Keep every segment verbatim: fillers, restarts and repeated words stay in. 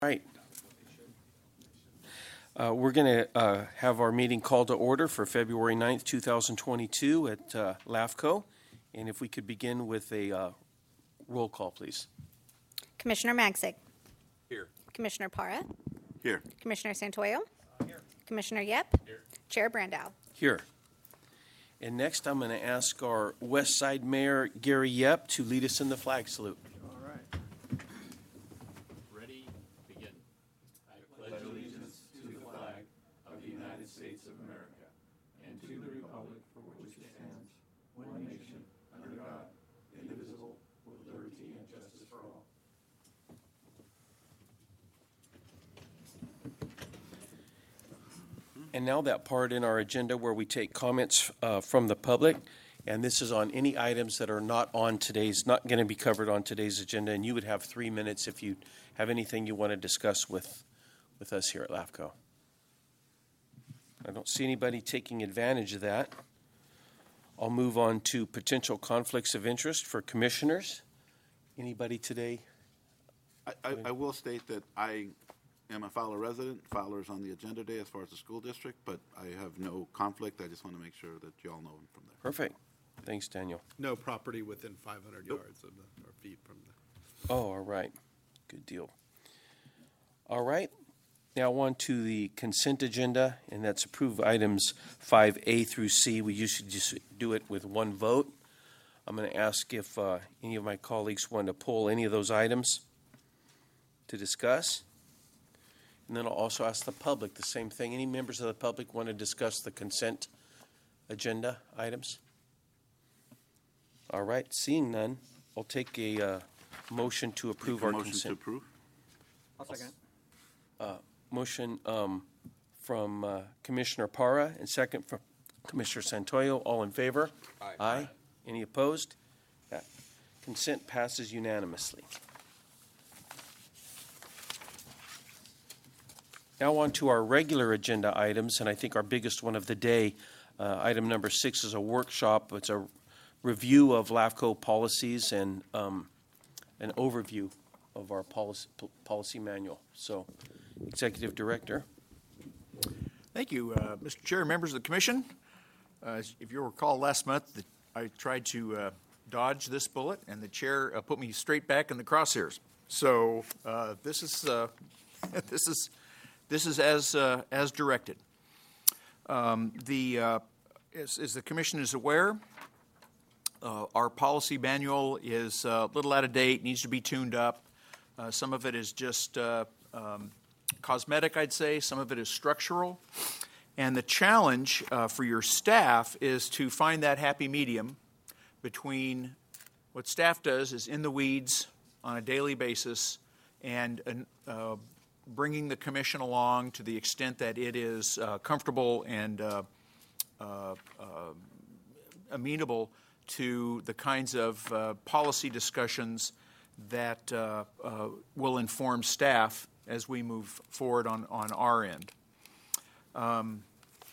Right. Uh, we're going to uh, have our meeting called to order for February ninth, two thousand twenty-two at uh, LAFCO. And if we could begin with a uh, roll call, please. Commissioner Magsic. Here. Commissioner Para. Here. Commissioner Santoyo. Here. Commissioner Yep. Here. Chair Brandow. Here. And next I'm going to ask our West Side Mayor, Gary Yep, to lead us in the flag salute. All right. Ready, begin. I pledge allegiance to the flag of the United States of America and to the republic for which it stands, one nation, under God, indivisible, with liberty and justice for all. And now that part in our agenda where we take comments uh, from the public, and this is on any items that are not on today's, not going to be covered on today's agenda, and you would have three minutes if you have anything you want to discuss with, with us here at LAFCO. I don't see anybody taking advantage of that. I'll move on to potential conflicts of interest for commissioners. Anybody today? I, I, I will state that I am a Fowler resident. Fowler is on the agenda today as far as the school district, but I have no conflict. I just want to make sure that you all know from there. Perfect. Thanks, Daniel. No property within five hundred Nope. yards of the, or feet from the. Oh, all right. Good deal. All right. Now on to the consent agenda, and that's approve items five A through C. We usually just do it with one vote. I'm going to ask if uh, any of my colleagues want to pull any of those items to discuss. And then I'll also ask the public the same thing. Any members of the public want to discuss the consent agenda items? All right. Seeing none, I'll take a uh, motion to approve Make a our motion consent. to approve. I'll second. Uh, motion um, from uh, Commissioner Para and second from Commissioner Santoyo. All in favor? Aye. Aye. Any opposed? That consent passes unanimously. Now on to our regular agenda items, and I think our biggest one of the day, uh, item number six is a workshop. It's a review of LAFCO policies and um, an overview of our policy, policy manual. So, Executive Director. Thank you, uh, Mister Chair, members of the Commission. Uh, if you recall, last month the, I tried to uh, dodge this bullet, and the Chair uh, put me straight back in the crosshairs. So uh, this is uh, this is this is as uh, as directed. Um, the uh, as, as the Commission is aware, uh, our policy manual is a little out of date, needs to be tuned up. Uh, some of it is just uh, um, cosmetic, I'd say. Some of it is structural. And the challenge uh, for your staff is to find that happy medium between what staff does is in the weeds on a daily basis and uh, bringing the commission along to the extent that it is uh, comfortable and uh, uh, uh, amenable to the kinds of uh, policy discussions that uh, uh, will inform staff as we move forward on, on our end. Um,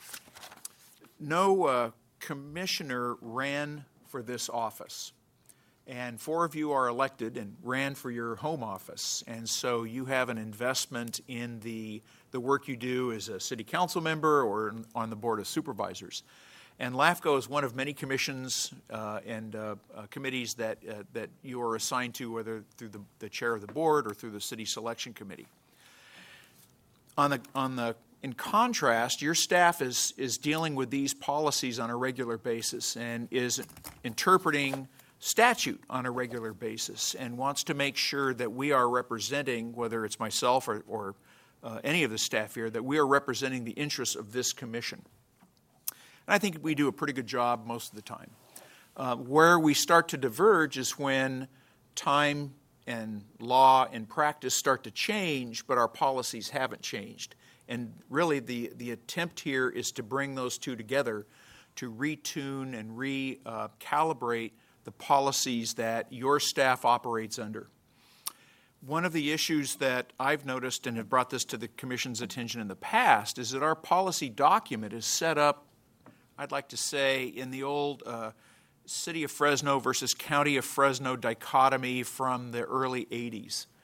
no uh, commissioner ran for this office, and four of you are elected and ran for your home office, and so you have an investment in the, the work you do as a city council member or on the Board of Supervisors. And LAFCO is one of many commissions uh, and uh, uh, committees that uh, that you are assigned to, whether through the, the chair of the board or through the city selection committee. On the on the in contrast, your staff is is dealing with these policies on a regular basis and is interpreting statute on a regular basis and wants to make sure that we are representing, whether it's myself or, or uh, any of the staff here, that we are representing the interests of this commission. And I think we do a pretty good job most of the time. Uh, where we start to diverge is when time and law and practice start to change, but our policies haven't changed. And really the, the attempt here is to bring those two together to retune and recalibrate uh, the policies that your staff operates under. One of the issues that I've noticed and have brought this to the Commission's attention in the past is that our policy document is set up, I'd like to say, in the old uh, City of Fresno versus County of Fresno dichotomy from the early eighties.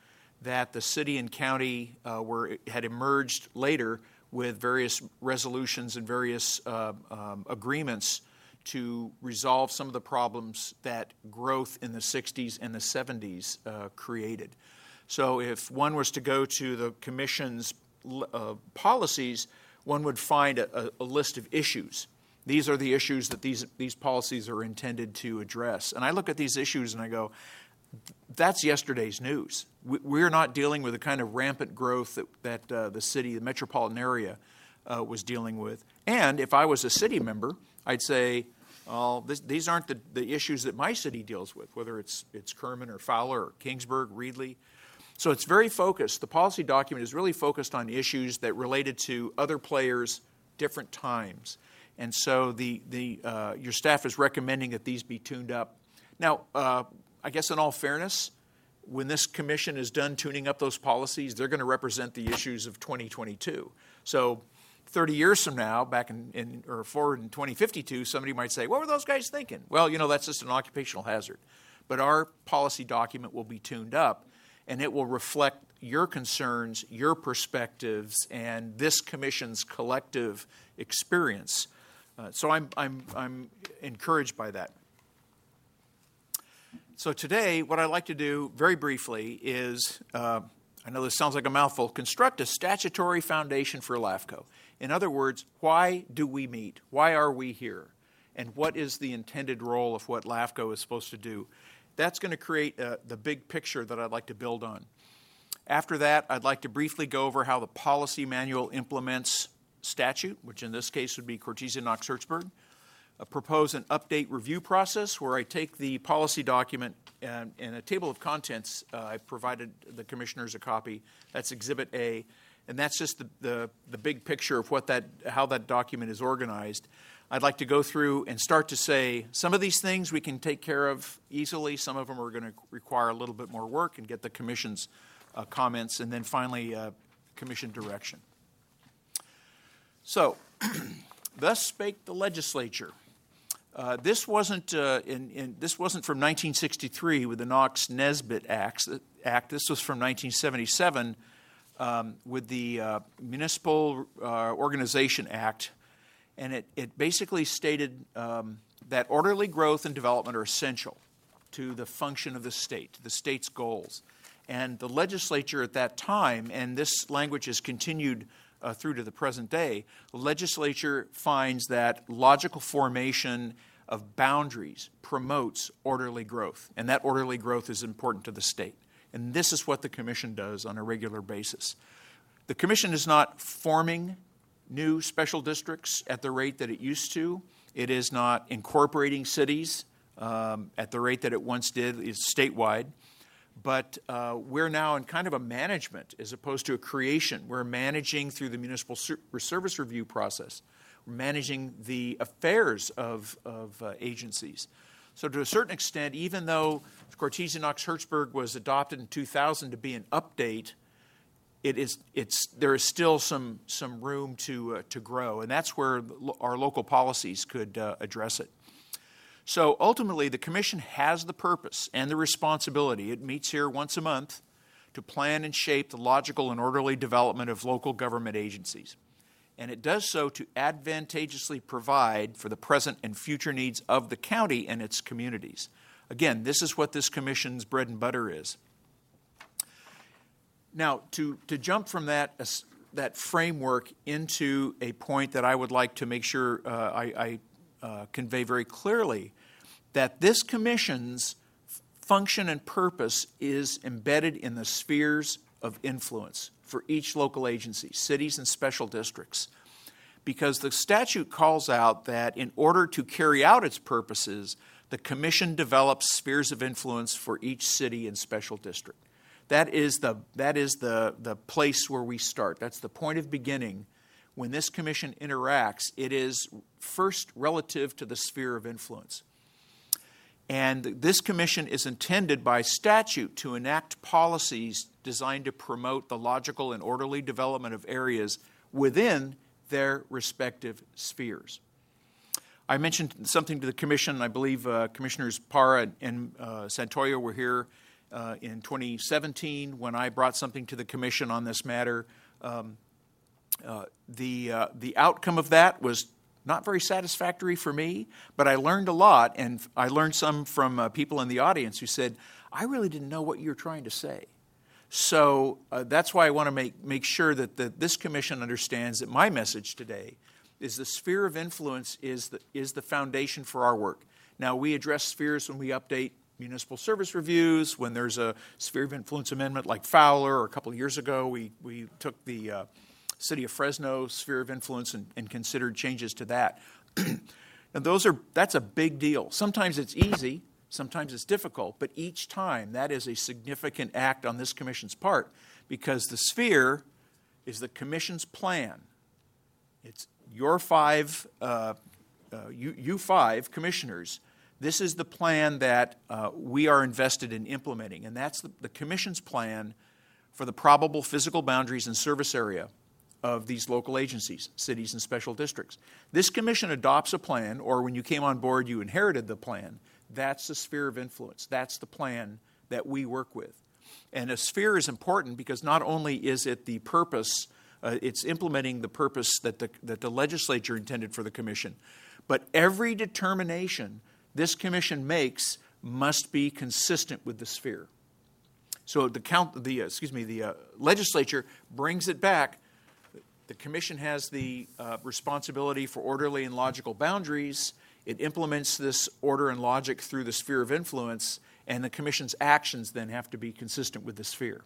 that the city and county uh, were had emerged later with various resolutions and various uh, um, agreements to resolve some of the problems that growth in the sixties and the seventies uh, created. So if one was to go to the Commission's uh, policies, one would find a, a list of issues. These are the issues that these, these policies are intended to address. And I look at these issues and I go, that's yesterday's news. We're not dealing with the kind of rampant growth that, that uh, the city, the metropolitan area, uh, was dealing with. And if I was a city member, I'd say, oh, this, these aren't the, the issues that my city deals with, whether it's, it's Kerman or Fowler or Kingsburg, Reedley. So it's very focused. The policy document is really focused on issues that related to other players, different times. And so the, the, uh, your staff is recommending that these be tuned up. Now, uh, I guess in all fairness, when this commission is done tuning up those policies, they're going to represent the issues of twenty twenty-two. So thirty years from now, back in, in or forward in twenty fifty-two, somebody might say, what were those guys thinking? Well, you know, that's just an occupational hazard. But our policy document will be tuned up, and it will reflect your concerns, your perspectives, and this commission's collective experience. Uh, so I'm, I'm, I'm encouraged by that. So today, what I'd like to do very briefly is, uh, I know this sounds like a mouthful, construct a statutory foundation for LAFCO. In other words, why do we meet? Why are we here? And what is the intended role of what LAFCO is supposed to do? That's going to create uh, the big picture that I'd like to build on. After that, I'd like to briefly go over how the policy manual implements statute, which in this case would be Cortesia Knox Hertzberg. Uh, propose an update review process where I take the policy document and in a table of contents. Uh, I provided the commissioners a copy. That's Exhibit A, and that's just the, the, the big picture of what that, how that document is organized. I'd like to go through and start to say some of these things we can take care of easily. Some of them are going to require a little bit more work and get the commission's uh, comments, and then finally uh, commission direction. So, thus spake the legislature. Uh, this wasn't uh, in, in this wasn't from nineteen sixty-three with the Knox-Nesbitt Act. Act. This was from nineteen seventy-seven um, with the uh, Municipal uh, Organization Act. And it, it basically stated um, that orderly growth and development are essential to the function of the state, to the state's goals. And the legislature at that time, and this language has continued uh, through to the present day, the legislature finds that logical formation of boundaries promotes orderly growth. And that orderly growth is important to the state. And this is what the commission does on a regular basis. The commission is not forming new special districts at the rate that it used to. It is not incorporating cities um, at the rate that it once did. It's statewide. But uh, we're now in kind of a management as opposed to a creation. We're managing through the municipal ser- service review process. We're managing the affairs of, of uh, agencies. So to a certain extent, even though Cortesia Knox Hertzberg was adopted in two thousand to be an update, It is, it's, there is still some, some room to, uh, to grow, and that's where our local policies could uh, address it. So ultimately, the commission has the purpose and the responsibility. It meets here once a month to plan and shape the logical and orderly development of local government agencies. And it does so to advantageously provide for the present and future needs of the county and its communities. Again, this is what this commission's bread and butter is. Now, to, to jump from that, uh, that framework into a point that I would like to make sure uh, I, I uh, convey very clearly, that this commission's function and purpose is embedded in the spheres of influence for each local agency, cities and special districts. Because the statute calls out that in order to carry out its purposes, the commission develops spheres of influence for each city and special district. That is the that is the, the place where we start. That's the point of beginning. When this commission interacts, it is first relative to the sphere of influence. And this commission is intended by statute to enact policies designed to promote the logical and orderly development of areas within their respective spheres. I mentioned something to the commission. I believe uh, Commissioners Parra and uh, Santoyo were here uh, in twenty seventeen when I brought something to the commission on this matter. Um, uh, the, uh, the outcome of that was not very satisfactory for me, but I learned a lot, and I learned some from uh, people in the audience who said, I really didn't know what you were trying to say. So uh, that's why I want to make, make sure that the, this commission understands that my message today is the sphere of influence is the, is the foundation for our work. Now, we address spheres when we update municipal service reviews, when there's a sphere of influence amendment like Fowler, or a couple of years ago we, we took the uh, City of Fresno sphere of influence and, and considered changes to that. And those are, that's a big deal. Sometimes it's easy, sometimes it's difficult, but each time that is a significant act on this commission's part, because the sphere is the commission's plan. It's your five, uh, uh, you, you five commissioners. This is the plan that uh, we are invested in implementing, and that's the, the commission's plan for the probable physical boundaries and service area of these local agencies, cities, and special districts. This commission adopts a plan, or when you came on board, you inherited the plan. That's the sphere of influence. That's the plan that we work with. And a sphere is important because not only is it the purpose, uh, it's implementing the purpose that the, that the legislature intended for the commission, but every determination this commission makes must be consistent with the sphere. So the count, the uh, excuse me, the uh, legislature brings it back. The commission has the uh, responsibility for orderly and logical boundaries. It implements this order and logic through the sphere of influence, and the commission's actions then have to be consistent with the sphere.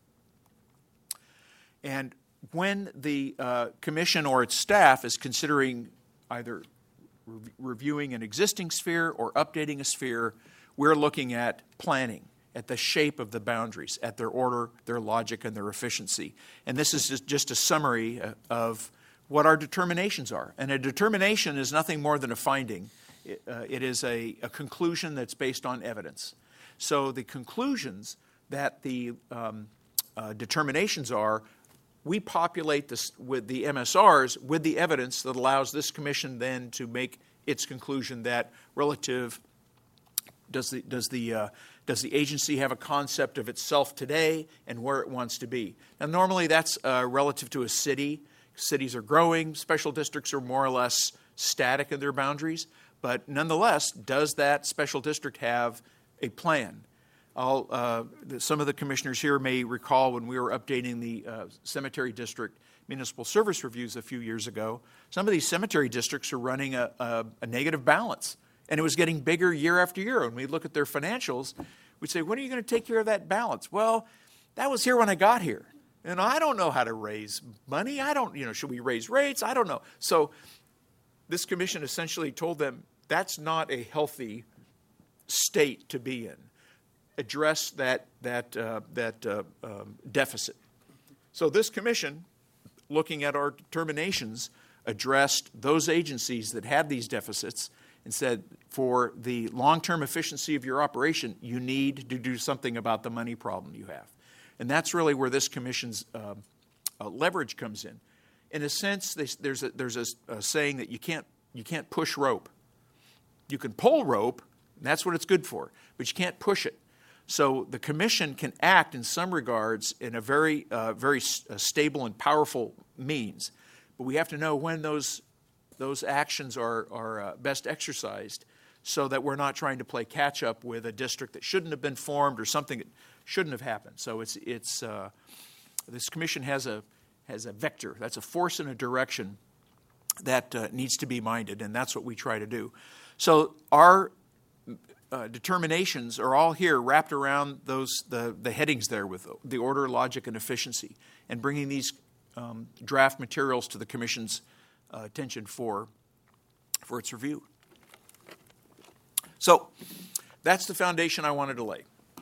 And when the uh, commission or its staff is considering either re- reviewing an existing sphere or updating a sphere, we're looking at planning, at the shape of the boundaries, at their order, their logic, and their efficiency. And this is just, just a summary of what our determinations are. And a determination is nothing more than a finding. It, uh, it is a, a conclusion that's based on evidence. So the conclusions that the um, uh, determinations are, we populate this with the M S Rs with the evidence that allows this commission then to make its conclusion that relative, does the, does the uh, Does the agency have a concept of itself today and where it wants to be? Now, normally that's uh, relative to a city. Cities are growing. Special districts are more or less static in their boundaries. But nonetheless, does that special district have a plan? I'll, uh, some of the commissioners here may recall when we were updating the uh, cemetery district municipal service reviews a few years ago, some of these cemetery districts are running a, a, a negative balance. And it was getting bigger year after year. When we look at their financials, we'd say, when are you going to take care of that balance? Well, that was here when I got here. And I don't know how to raise money. I don't, you know, should we raise rates? I don't know. So this commission essentially told them that's not a healthy state to be in. Address that, that, uh, that uh, um, deficit. So this commission, looking at our determinations, addressed those agencies that had these deficits and said, for the long-term efficiency of your operation, you need to do something about the money problem you have. And that's really where this commission's uh, uh, leverage comes in. In a sense, they, there's, a, there's a, a saying that you can't, you can't push rope. You can pull rope, and that's what it's good for, but you can't push it. So the commission can act in some regards in a very, uh, very uh, stable and powerful means. But we have to know when those those actions are, are uh, best exercised so that we're not trying to play catch-up with a district that shouldn't have been formed or something that shouldn't have happened. So it's, it's, uh, this commission has a, has a vector. That's a force and a direction that uh, needs to be minded, and that's what we try to do. So our uh, determinations are all here wrapped around those the, the headings there with the order, logic, and efficiency, and bringing these um, draft materials to the commission's Uh, attention for, for its review. So that's the foundation I wanted to lay.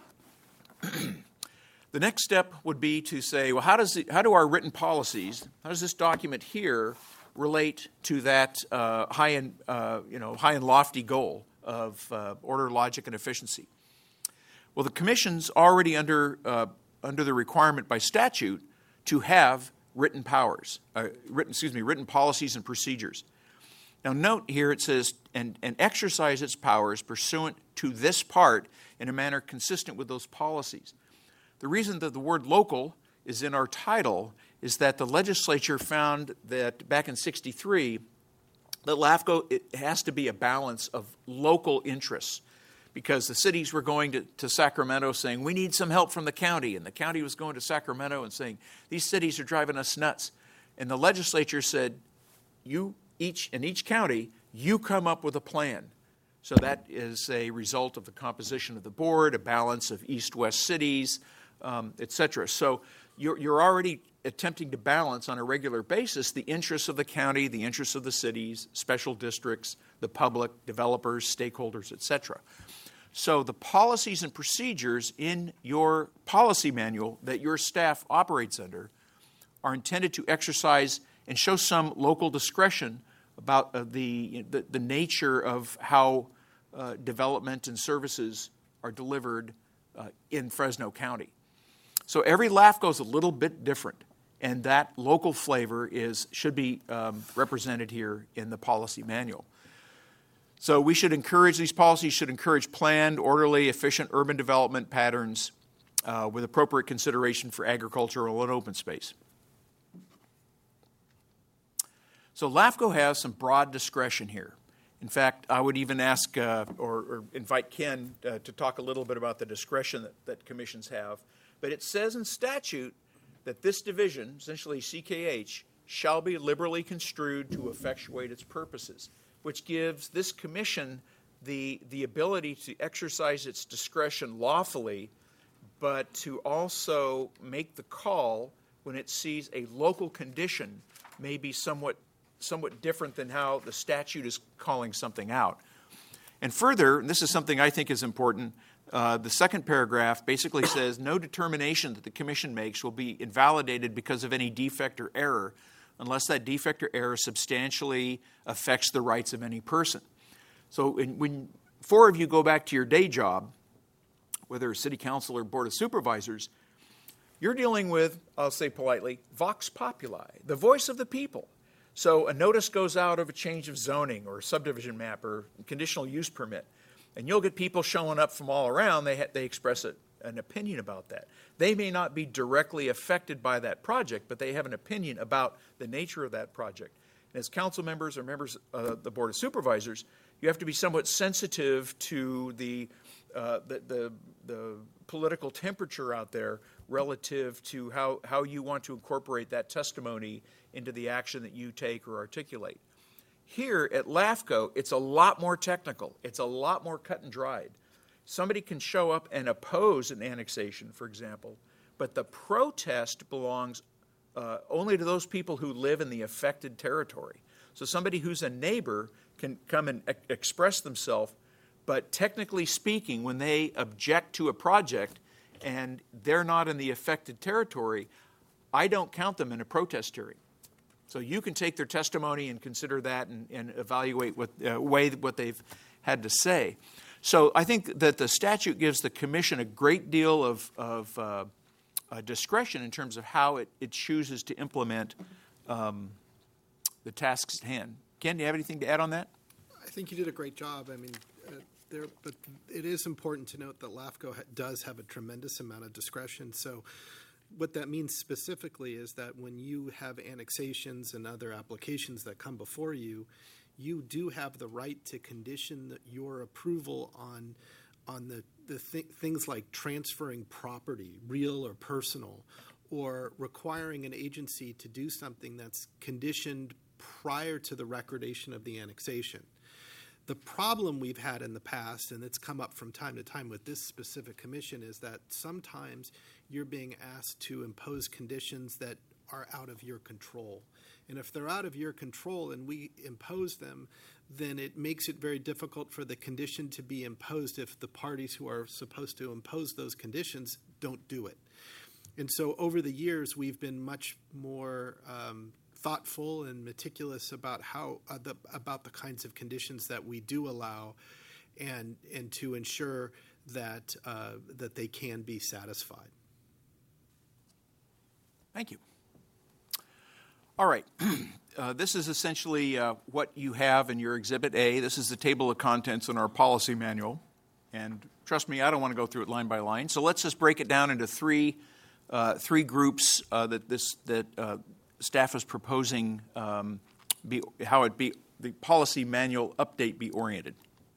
The next step would be to say, well, how does it, how do our written policies, how does this document here relate to that uh, high and uh, you know high and lofty goal of uh, order, logic, and efficiency? Well, the commission's already under uh, under the requirement by statute to have written powers, uh, written, excuse me, written policies and procedures. Now note here it says, and, and exercise its powers pursuant to this part in a manner consistent with those policies. The reason that the word local is in our title is that the legislature found that back in sixty-three, that LAFCO, it has to be a balance of local interests, because the cities were going to, to Sacramento saying, we need some help from the county, and the county was going to Sacramento and saying, these cities are driving us nuts. And the legislature said, you each, in each county, you come up with a plan. So that is a result of the composition of the board, a balance of east-west cities, um, et cetera. So you're, you're already attempting to balance on a regular basis the interests of the county, the interests of the cities, special districts, the public, developers, stakeholders, et cetera. So the policies and procedures in your policy manual that your staff operates under are intended to exercise and show some local discretion about uh, the, the the nature of how uh, development and services are delivered uh, in Fresno County. So every LAFCO is a little bit different, and that local flavor is should be um, represented here in the policy manual. So we should encourage, these policies should encourage planned, orderly, efficient urban development patterns uh, with appropriate consideration for agricultural and open space. So LAFCO has some broad discretion here. In fact, I would even ask uh, or, or invite Ken uh, to talk a little bit about the discretion that, that commissions have. But it says in statute that this division, essentially C K H, shall be liberally construed to effectuate its purposes, which gives this commission the, the ability to exercise its discretion lawfully, but to also make the call when it sees a local condition may be somewhat, somewhat different than how the statute is calling something out. And further, and this is something I think is important, uh, the second paragraph basically says no determination that the commission makes will be invalidated because of any defect or error, unless that defect or error substantially affects the rights of any person. So in, when four of you go back to your day job, whether a city council or board of supervisors, you're dealing with, I'll say politely, vox populi, the voice of the people. So a notice goes out of a change of zoning or subdivision map or conditional use permit, and you'll get people showing up from all around. They, ha- they express a, an opinion about that. They may not be directly affected by that project, but they have an opinion about the nature of that project. And as council members or members of the Board of Supervisors, you have to be somewhat sensitive to the, uh, the, the, the political temperature out there relative to how, how you want to incorporate that testimony into the action that you take or articulate. Here at LAFCO, it's a lot more technical. It's a lot more cut and dried. Somebody can show up and oppose an annexation, for example, but the protest belongs uh, only to those people who live in the affected territory. So somebody who's a neighbor can come and e- express themselves, but technically speaking, when they object to a project and they're not in the affected territory, I don't count them in a protest hearing. So you can take their testimony and consider that and, and evaluate what uh, weigh what they've had to say. So I think that the statute gives the commission a great deal of, of uh, uh, discretion in terms of how it, it chooses to implement um, the tasks at hand. Ken, do you have anything to add on that? I think you did a great job. I mean, uh, there, but it is important to note that LAFCO ha- does have a tremendous amount of discretion. So what that means specifically is that when you have annexations and other applications that come before you, you do have the right to condition your approval on on the, the th- things like transferring property, real or personal, or requiring an agency to do something that's conditioned prior to the recordation of the annexation. The problem we've had in the past, and it's come up from time to time with this specific commission, is that sometimes you're being asked to impose conditions that are out of your control. And if they're out of your control and we impose them, then it makes it very difficult for the condition to be imposed if the parties who are supposed to impose those conditions don't do it. And so over the years, we've been much more um, thoughtful and meticulous about how uh, the, about the kinds of conditions that we do allow, and and to ensure that uh, that they can be satisfied. Thank you. All right. uh, this is essentially uh, what you have in your Exhibit A. This is the table of contents in our policy manual. And trust me, I don't want to go through it line by line. So let's just break it down into three uh, three groups uh, that this that uh, staff is proposing um, be how it be the policy manual update be oriented.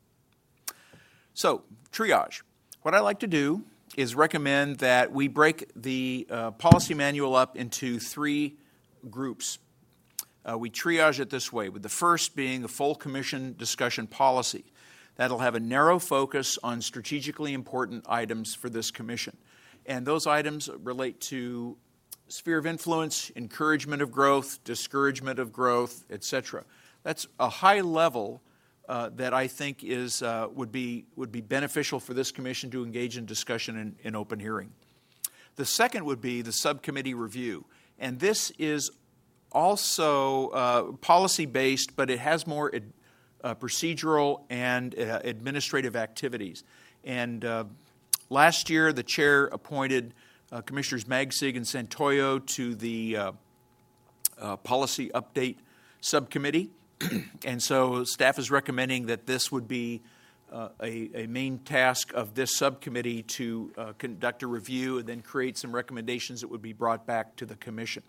So triage. What I like to do is recommend that we break the uh, policy manual up into three groups. Uh, we triage it this way, with the first being the full commission discussion policy. That'll have a narrow focus on strategically important items for this commission. And those items relate to sphere of influence, encouragement of growth, discouragement of growth, et cetera. That's a high level uh, that I think is uh, would be would be beneficial for this commission to engage in discussion in, in open hearing. The second would be the subcommittee review, and this is also uh, policy-based, but it has more ad, uh, procedural and uh, administrative activities. And uh, last year, the chair appointed uh, Commissioners Magsig and Santoyo to the uh, uh, policy update subcommittee. And so staff is recommending that this would be uh, a, a main task of this subcommittee to uh, conduct a review and then create some recommendations that would be brought back to the commission.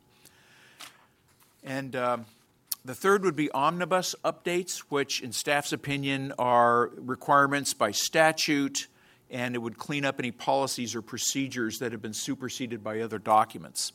And um, the third would be omnibus updates, which in staff's opinion are requirements by statute, and it would clean up any policies or procedures that have been superseded by other documents.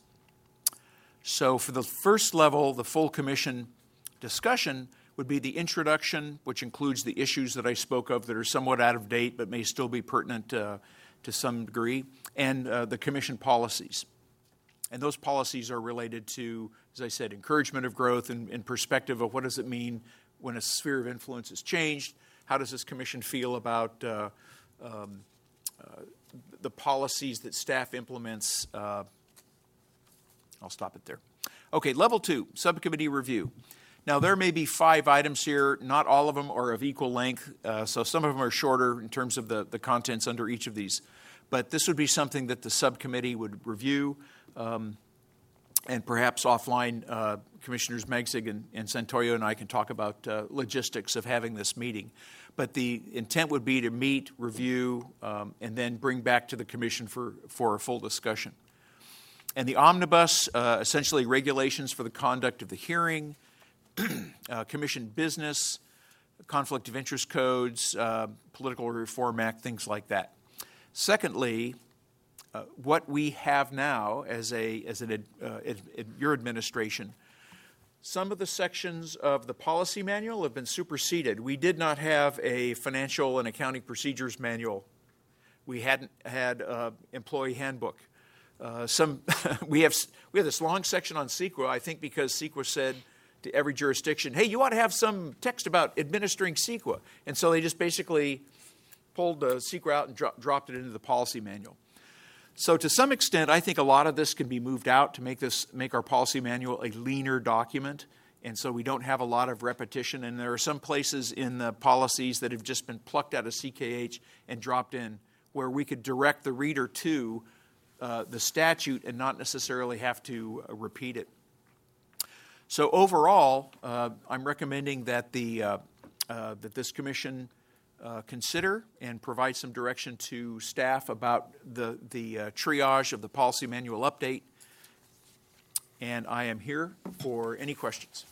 So for the first level, the full commission discussion would be the introduction, which includes the issues that I spoke of that are somewhat out of date but may still be pertinent uh, to some degree, and uh, the commission policies. And those policies are related to, as I said, encouragement of growth and, and perspective of what does it mean when a sphere of influence is changed. How does this commission feel about uh, um, uh, the policies that staff implements? Uh, I'll stop it there. Okay, level two, subcommittee review. Now, there may be five items here. Not all of them are of equal length, uh, so some of them are shorter in terms of the, the contents under each of these. But this would be something that the subcommittee would review, um, and perhaps offline, uh, Commissioners Magsig and, and Santoyo and I can talk about uh, logistics of having this meeting. But the intent would be to meet, review, um, and then bring back to the commission for, for a full discussion. And the omnibus, uh, essentially regulations for the conduct of the hearing, uh, commission business, conflict of interest codes, uh, political reform act, things like that. Secondly, uh, what we have now as a as an ad, uh, ad, ad, your administration, some of the sections of the policy manual have been superseded. We did not have a financial and accounting procedures manual. We hadn't had uh, employee handbook. Uh, some we have we have this long section on C E Q A. I think because C E Q A said to every jurisdiction, hey, you ought to have some text about administering C E Q A. And so they just basically pulled the C E Q A out and dro- dropped it into the policy manual. So to some extent, I think a lot of this can be moved out to make this make our policy manual a leaner document. And so we don't have a lot of repetition. And there are some places in the policies that have just been plucked out of C K H and dropped in where we could direct the reader to uh, the statute and not necessarily have to uh, repeat it. So overall, uh, I'm recommending that the uh, uh, that this commission uh, consider and provide some direction to staff about the the uh, triage of the policy manual update. And I am here for any questions.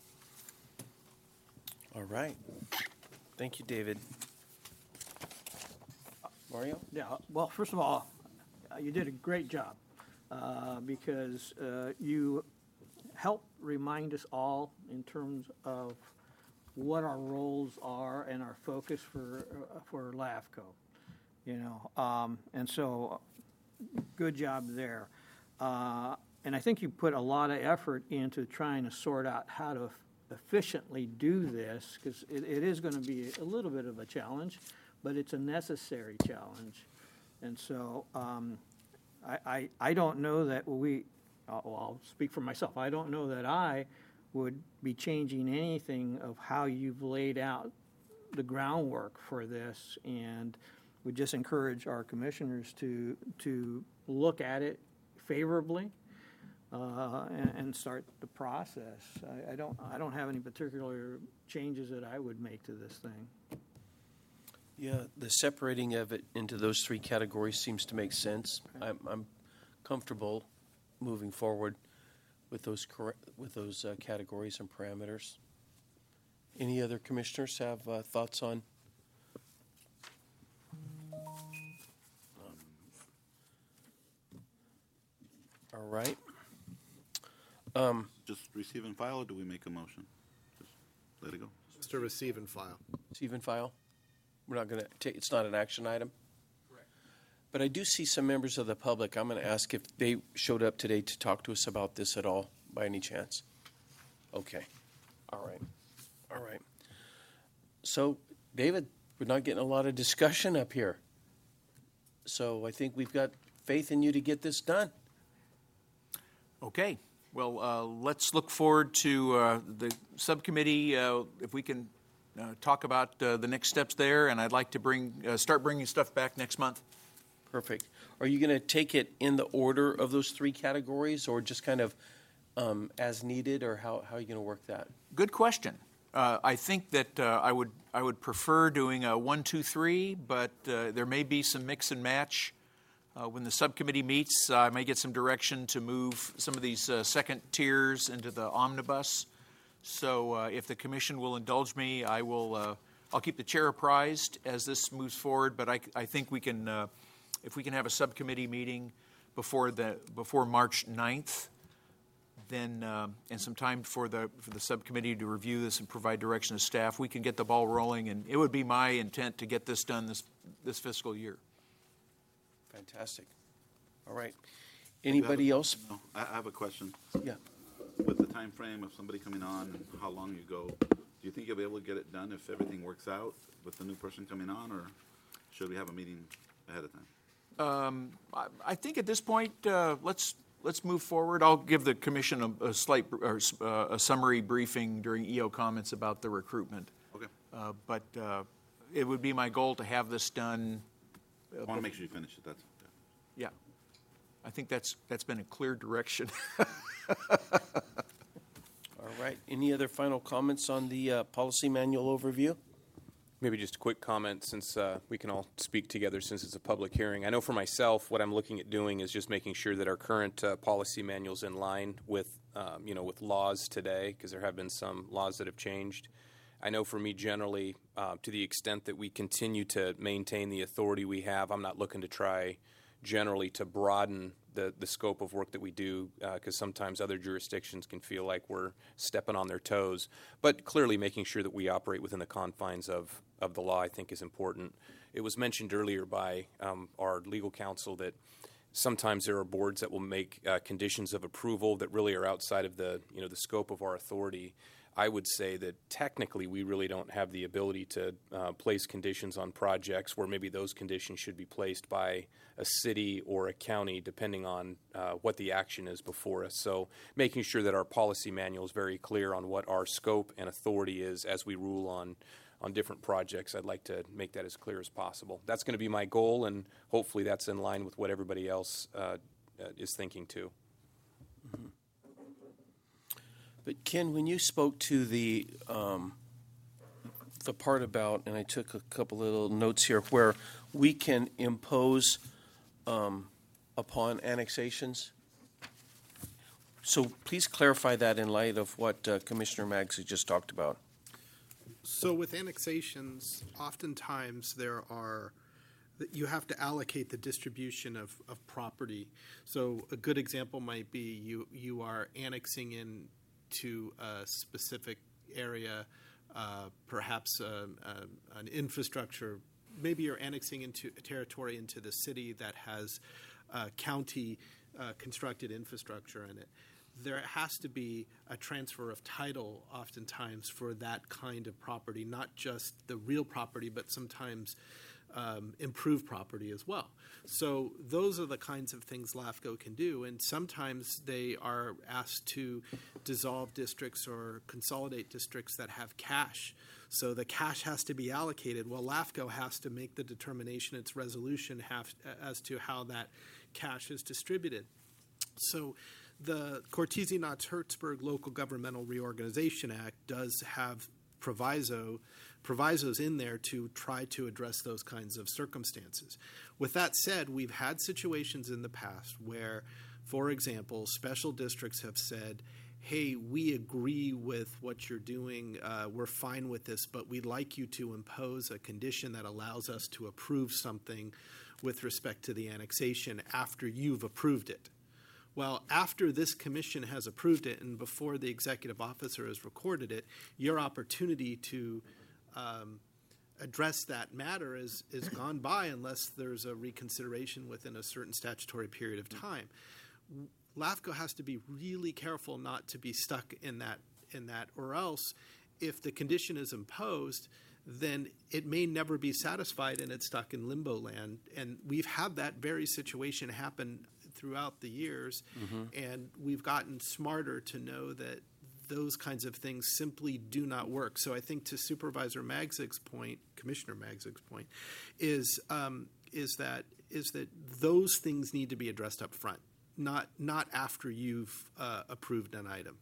All right. Thank you, David. Mario? Yeah, well, first of all, uh, you did a great job uh, because uh, you helped remind us all in terms of what our roles are and our focus for uh, for LAFCO, you know, um, and so good job there. Uh, and I think you put a lot of effort into trying to sort out how to efficiently do this, because it, it is going to be a little bit of a challenge, but it's a necessary challenge. And so um, I, I, I don't know that we, uh, well, I'll speak for myself, I don't know that I would be changing anything of how you've laid out the groundwork for this, and would just encourage our commissioners to, to look at it favorably. uh, and, and start the process. I, I don't, I don't have any particular changes that I would make to this thing. Yeah, the separating of it into those three categories seems to make sense. I'm, I'm comfortable moving forward with those correct, with those uh, categories and parameters. Any other commissioners have uh, thoughts on? Um, all right. Um, Just receive and file, or do we make a motion? Just let it go. Just to receive and file. receive and file. We're not going to take. It's not an action item. Correct. But I do see some members of the public. I'm going to ask if they showed up today to talk to us about this at all, by any chance. Okay. All right. All right. So, David, we're not getting a lot of discussion up here. So I think we've got faith in you to get this done. Okay. Well, uh, let's look forward to uh, the subcommittee, uh, if we can uh, talk about uh, the next steps there, and I'd like to bring uh, start bringing stuff back next month. Perfect. Are you going to take it in the order of those three categories, or just kind of um, as needed, or how, how are you going to work that? Good question. Uh, I think that uh, I would I would prefer doing a one, two, three, but uh, there may be some mix and match. Uh, when the subcommittee meets, uh, I may get some direction to move some of these uh, second tiers into the omnibus. So uh, if the commission will indulge me, I will. Uh, I'll keep the chair apprised as this moves forward. But I, I think we can, uh, if we can have a subcommittee meeting before the before March ninth, then uh, and some time for the for the subcommittee to review this and provide direction to staff, we can get the ball rolling. And it would be my intent to get this done this this fiscal year. Fantastic. All right. Anybody else? No, I I have a question. Yeah. With the time frame of somebody coming on and how long you go, do you think you'll be able to get it done if everything works out with the new person coming on, or should we have a meeting ahead of time? I, I think at this point, uh, let's let's move forward. I'll give the commission a, a slight or uh, a summary briefing during E O comments about the recruitment. Okay. Uh, but uh, it would be my goal to have this done. I want to make sure you finish it, that's, yeah. Yeah, I think that's that's been a clear direction. All right. Any other final comments on the uh, policy manual overview? Maybe just a quick comment, since uh, we can all speak together since it's a public hearing. I know for myself, what I'm looking at doing is just making sure that our current uh, policy manual is in line with, um, you know, with laws today, because there have been some laws that have changed. I know for me generally, uh, to the extent that we continue to maintain the authority we have, I'm not looking to try generally to broaden the, the scope of work that we do, because uh, sometimes other jurisdictions can feel like we're stepping on their toes. But clearly making sure that we operate within the confines of, of the law, I think, is important. It was mentioned earlier by um, our legal counsel that sometimes there are boards that will make uh, conditions of approval that really are outside of the, you know, the scope of our authority. I would say that technically we really don't have the ability to uh, place conditions on projects where maybe those conditions should be placed by a city or a county, depending on uh, what the action is before us. So making sure that our policy manual is very clear on what our scope and authority is as we rule on, on different projects. I'd like to make that as clear as possible. That's going to be my goal, and hopefully that's in line with what everybody else uh, uh, is thinking too. Mm-hmm. But Ken, when you spoke to the um, the part about, and I took a couple little notes here, where we can impose um, upon annexations. So please clarify that in light of what uh, Commissioner Maggs just talked about. So with annexations, oftentimes there are, you have to allocate the distribution of, of property. So a good example might be you, you are annexing in to a specific area, uh, perhaps uh, uh, an infrastructure. Maybe you're annexing into a territory into the city that has uh, county uh, constructed infrastructure in it. There has to be a transfer of title oftentimes for that kind of property, not just the real property, but sometimes um, improved property as well. So those are the kinds of things LAFCO can do, and sometimes they are asked to dissolve districts or consolidate districts that have cash. So the cash has to be allocated. Well, LAFCO has to make the determination, its resolution have, as to how that cash is distributed. So the Cortese-Knox-Hertzberg Local Governmental Reorganization Act does have proviso provisos in there to try to address those kinds of circumstances. With that said, we've had situations in the past where, for example, special districts have said, hey, we agree with what you're doing, uh, we're fine with this, but we'd like you to impose a condition that allows us to approve something with respect to the annexation after you've approved it. Well, after this commission has approved it and before the executive officer has recorded it, your opportunity to um, address that matter is, is gone by unless there's a reconsideration within a certain statutory period of time. LAFCO has to be really careful not to be stuck in that, in that, or else if the condition is imposed, then it may never be satisfied and it's stuck in limbo land. And we've had that very situation happen throughout the years, mm-hmm. and we've gotten smarter to know that those kinds of things simply do not work. So I think to Supervisor Magzig's point, Commissioner Magzig's point, is um, is that is that those things need to be addressed up front, not not after you've uh, approved an item.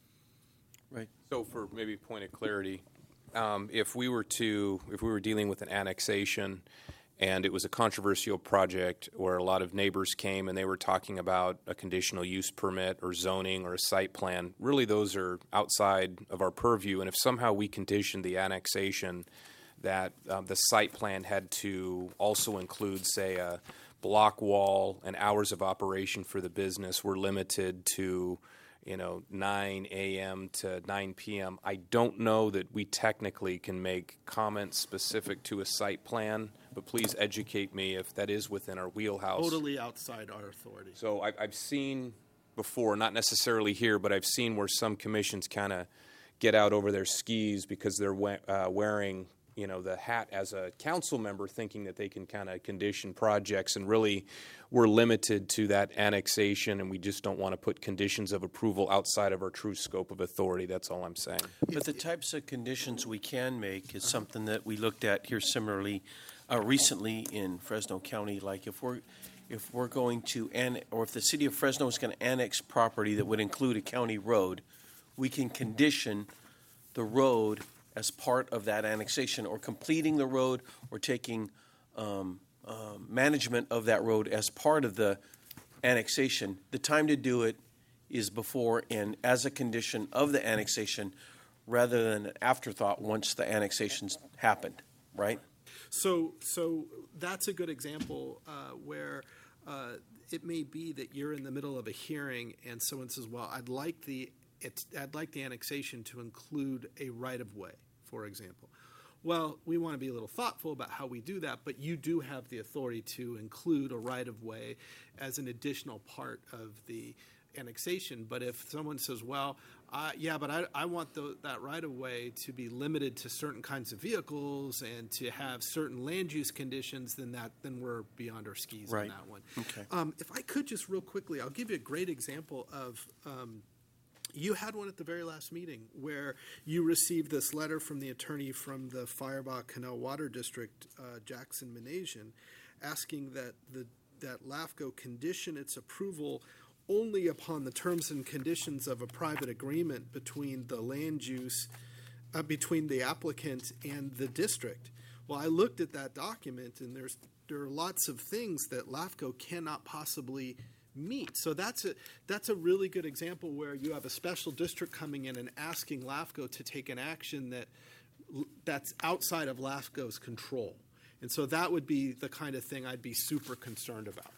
Right. So for maybe a point of clarity, um, if we were to, if we were dealing with an annexation and it was a controversial project where a lot of neighbors came and they were talking about a conditional use permit or zoning or a site plan, really those are outside of our purview. And if somehow we conditioned the annexation that um, the site plan had to also include, say, a block wall and hours of operation for the business were limited to, you know, nine a.m. to nine p.m., I don't know that we technically can make comments specific to a site plan, but please educate me if that is within our wheelhouse. Totally outside our authority. So I, I've seen before, not necessarily here, but I've seen where some commissions kind of get out over their skis because they're we- uh, wearing, you know, the hat as a council member, thinking that they can kind of condition projects, and really we're limited to that annexation, and we just don't want to put conditions of approval outside of our true scope of authority. That's all I'm saying. But the types of conditions we can make is something that we looked at here similarly uh, recently in Fresno County. Like if we're if we're going to an or if the city of Fresno is going to annex property that would include a county road, we can condition the road as part of that annexation, or completing the road, or taking um, um, management of that road as part of the annexation. The time to do it is before and as a condition of the annexation, rather than an afterthought once the annexation's happened, right? So, so that's a good example uh, where uh, it may be that you're in the middle of a hearing and someone says, "Well, I'd like the it's, I'd like the annexation to include a right of way," for example. Well, we want to be a little thoughtful about how we do that, but you do have the authority to include a right of way as an additional part of the annexation. But if someone says, well, uh, yeah, but I, I want the, that right of way to be limited to certain kinds of vehicles and to have certain land use conditions, then that then we're beyond our skis Right. on that one. Okay. Um, if I could just real quickly, I'll give you a great example of um, you had one at the very last meeting where you received this letter from the attorney from the Firebaugh Canal Water District, uh, Jackson Manasian, asking that the that LAFCO condition its approval only upon the terms and conditions of a private agreement between the land use, uh, between the applicant and the district. Well, I looked at that document, and there's there are lots of things that LAFCO cannot possibly meet. So that's a that's a really good example where you have a special district coming in and asking LAFCO to take an action that that's outside of LAFCO's control. And so that would be the kind of thing I'd be super concerned about.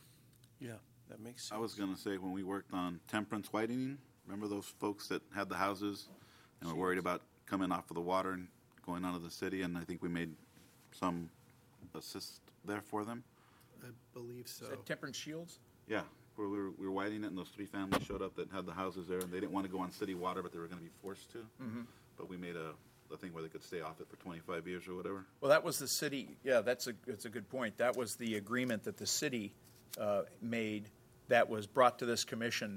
Yeah, that makes sense. I was going to say, when we worked on Temperance Whitening, remember those folks that had the houses and were worried about coming off of the water and going onto the city, and I think we made some assist there for them? I believe so. Is that Temperance Shields? Yeah, where we were, we were whitening it, and those three families showed up that had the houses there, and they didn't want to go on city water, but they were going to be forced to. Mm-hmm. But we made a, a thing where they could stay off it for twenty-five years or whatever. Well, that was the city, yeah, that's a, that's a good point. That was the agreement that the city uh, made that was brought to this commission.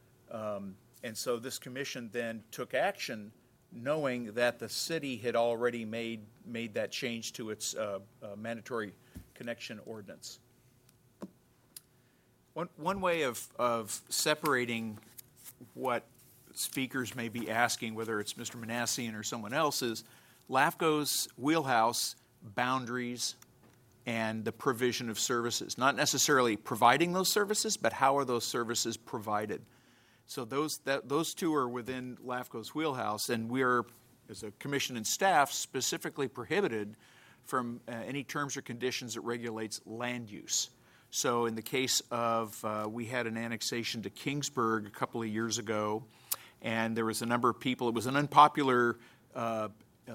Um, and so this commission then took action knowing that the city had already made, made that change to its uh, uh, mandatory connection ordinance. One, one way of, of separating what speakers may be asking, whether it's Mister Manassian or someone else, is LAFCO's wheelhouse, boundaries, and the provision of services. Not necessarily providing those services, but how are those services provided? So those that, those two are within LAFCO's wheelhouse, and we're, as a commission and staff, specifically prohibited from uh, any terms or conditions that regulates land use. So in the case of, uh, we had an annexation to Kingsburg a couple of years ago, and there was a number of people, it was an unpopular uh, uh,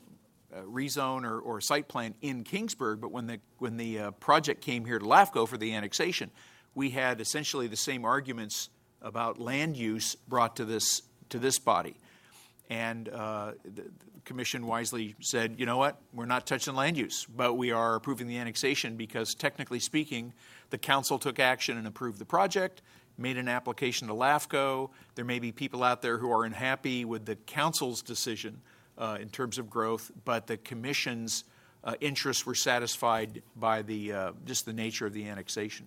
rezone or, or site plan in Kingsburg, but when the, when the uh, project came here to LAFCO for the annexation, we had essentially the same arguments about land use brought to this, to this body. And uh, the, the commission wisely said, you know what, we're not touching land use, but we are approving the annexation because technically speaking, the council took action and approved the project, made an application to LAFCO. There may be people out there who are unhappy with the council's decision uh, in terms of growth, but the commission's uh, interests were satisfied by the uh, just the nature of the annexation.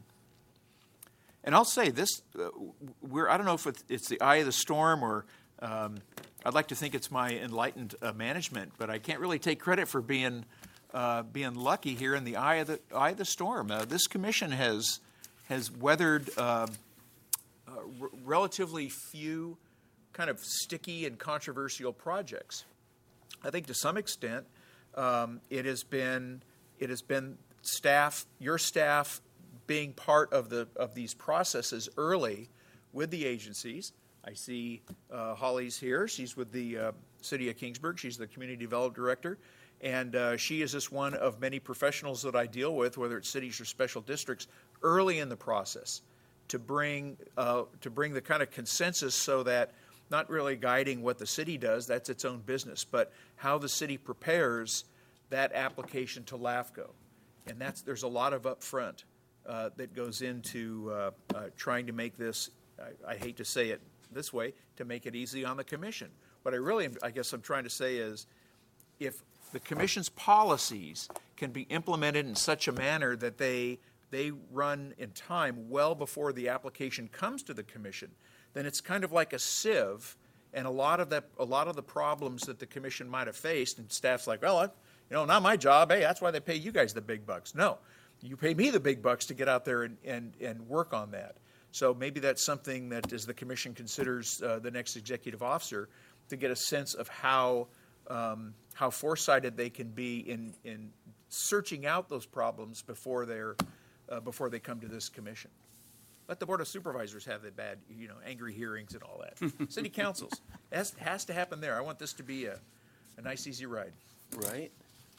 And I'll say this, uh, we're, I don't know if it's the eye of the storm or um, I'd like to think it's my enlightened uh, management, but I can't really take credit for being uh, being lucky here in the eye of the eye of the storm. Uh, this commission has has weathered uh, uh, r- relatively few kind of sticky and controversial projects. I think to some extent um, it has been it has been staff, your staff, being part of the of these processes early with the agencies. I see uh, Holly's here. She's with the uh, City of Kingsburg. She's the Community Development Director. And uh, she is just one of many professionals that I deal with, whether it's cities or special districts, early in the process to bring uh, to bring the kind of consensus so that not really guiding what the city does, that's its own business, but how the city prepares that application to LAFCO. And that's there's a lot of upfront uh, that goes into uh, uh, trying to make this, I, I hate to say it this way, to make it easy on the commission. What I really, I guess I'm trying to say is, if the commission's policies can be implemented in such a manner that they they run in time well before the application comes to the commission, then it's kind of like a sieve, and a lot of that, a lot of the problems that the commission might have faced, and staff's like, well, I, you know, not my job. Hey, that's why they pay you guys the big bucks. No, you pay me the big bucks to get out there and and, and work on that. So maybe that's something that, as the commission considers uh, the next executive officer, to get a sense of how um, how foresighted they can be in in searching out those problems before they're uh, before they come to this commission. Let the Board of Supervisors have the bad, you know, angry hearings and all that. City councils, it has, has to happen there. I want this to be a, a nice, easy ride. Right.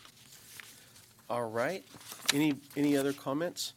All right. Any any other comments?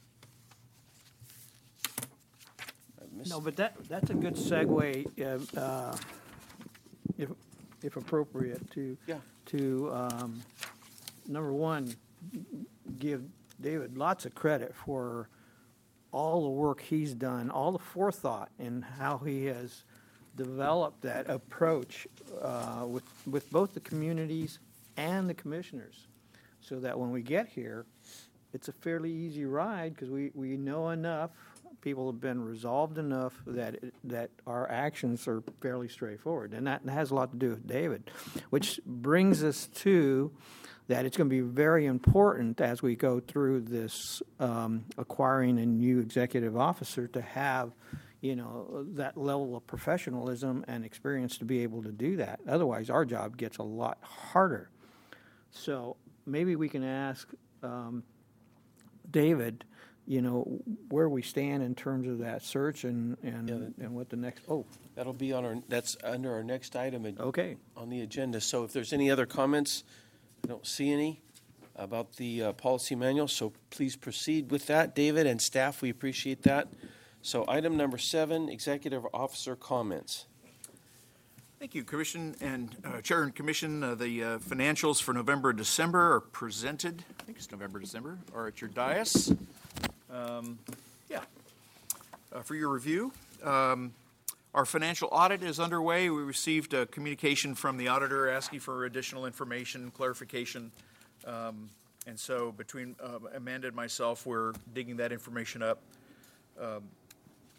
No, but that, that's a good segue, uh, uh, if, if appropriate, to, Yeah. to, um, number one, give David lots of credit for all the work he's done, all the forethought in how he has developed that approach uh, with, with both the communities and the commissioners, so that when we get here, it's a fairly easy ride because we, we know enough. People have been resolved enough that it, that our actions are fairly straightforward, and that has a lot to do with David, which brings us to that it's going to be very important as we go through this um, acquiring a new executive officer to have, you know, that level of professionalism and experience to be able to do that. Otherwise, our job gets a lot harder. So maybe we can ask um, David, you know, where we stand in terms of that search and, and, Yeah, that- and what the next, oh, That'll be on our, that's under our next item ag- okay. on the agenda. So if there's any other comments, I don't see any about the uh, policy manual, so please proceed with that. David and staff, we appreciate that. So item number seven, executive officer comments. Thank you, Commission and uh, Chair and Commission. Uh, the uh, financials for November and December are presented. I think it's November, December, are at your dais. Um, yeah, uh, for your review. Um, our financial audit is underway. We received a communication from the auditor asking for additional information, clarification. Um, and so between uh, Amanda and myself, we're digging that information up. Um,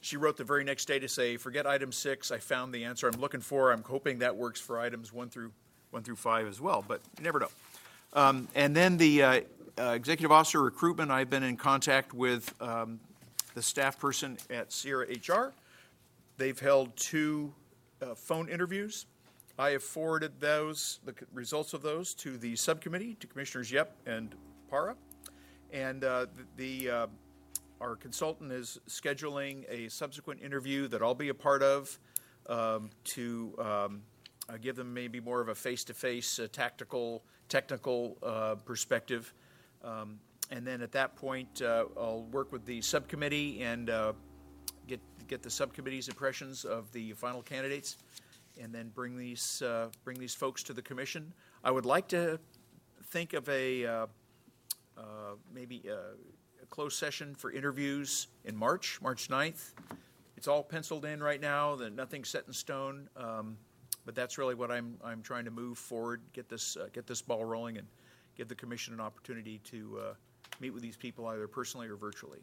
she wrote the very next day to say, forget item six, I found the answer I'm looking for. I'm hoping that works for items one through one through five as well, but you never know. Um, and then the uh, uh, executive officer recruitment, I've been in contact with um, the staff person at Sierra H R. They've held two uh, phone interviews. I have forwarded those, the results of those, to the subcommittee, to Commissioners Yep and Para. And uh, the uh, our consultant is scheduling a subsequent interview that I'll be a part of um, to um, uh, give them maybe more of a face-to-face, uh, tactical, technical uh, perspective. Um, and then at that point, uh, I'll work with the subcommittee and uh, get get the subcommittee's impressions of the final candidates, and then bring these uh, bring these folks to the commission. I would like to think of a uh, uh, maybe uh, a closed session for interviews in March, March ninth. It's all penciled in right now. That nothing's set in stone, um, but that's really what I'm I'm trying to move forward, get this uh, get this ball rolling, and give the commission an opportunity to uh, meet with these people either personally or virtually.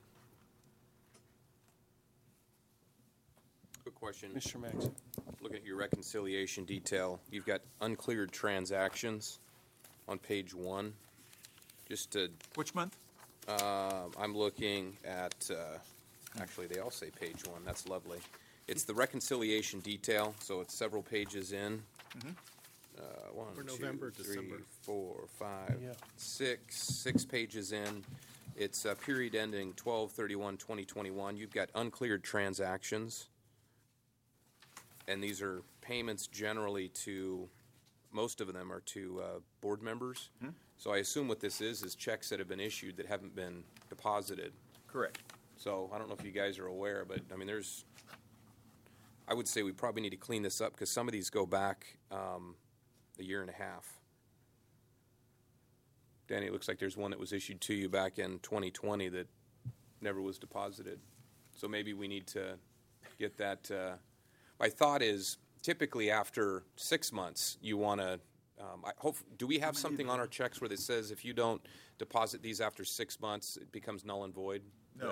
Quick question. Mister Max. Looking at your reconciliation detail, you've got uncleared transactions on page one. Just to, Which month? uh, I'm looking at, uh, actually, they all say page one. That's lovely. It's the reconciliation detail, so it's several pages in. Uh, one, For two, November, three, December. four, five, Yeah. six, six pages in. It's uh, period ending twelve thirty-one twenty twenty-one. You've got uncleared transactions. And these are payments generally to, most of them are to uh, board members. Hmm? So I assume what this is, is checks that have been issued that haven't been deposited. Correct. So I don't know if you guys are aware, but I mean, there's, I would say we probably need to clean this up because some of these go back um, a year and a half. Danny, it looks like there's one that was issued to you back in twenty twenty that never was deposited. So maybe we need to get that. Uh, my thought is typically after six months, you want to. Um, I hope. Do we have something on our checks where that says if you don't deposit these after six months, it becomes null and void? No. Uh,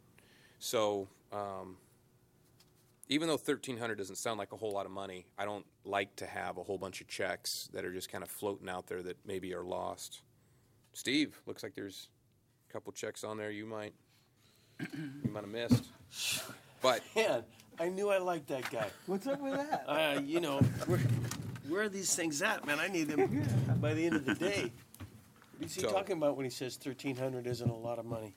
so um, even though thirteen hundred doesn't sound like a whole lot of money, I don't like to have a whole bunch of checks that are just kind of floating out there that maybe are lost. Steve, looks like there's a couple checks on there you might you might have missed. But Man, I knew I liked that guy. What's up with that? Uh, you know, where, where are these things at, man? I need them by the end of the day. What is he So- talking about when he says thirteen hundred isn't a lot of money?